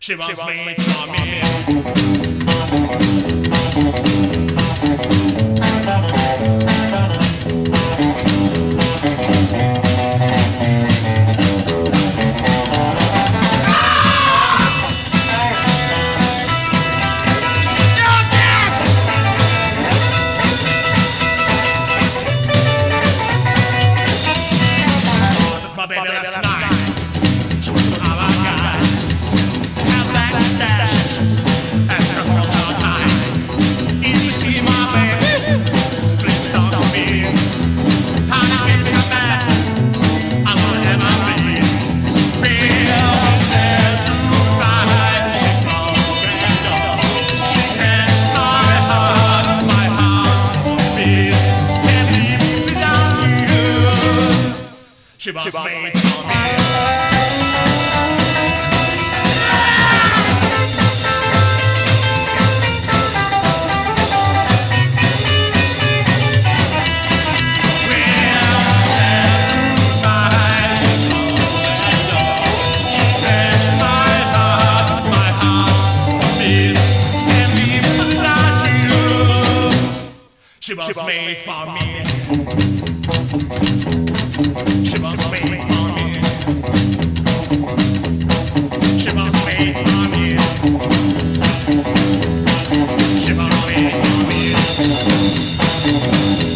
She was made for me. My baby last night, she was an avant-garde. Had black stash, and her whole all time. If you see my baby, please talk to me. How the kids come back, I'm gonna have my baby. Real, she said, goodbye, she's moving on. She catches my heart beats. Can't live without you. She was made for me. She was made for me. She was made for me. She was made for me. She was made for me.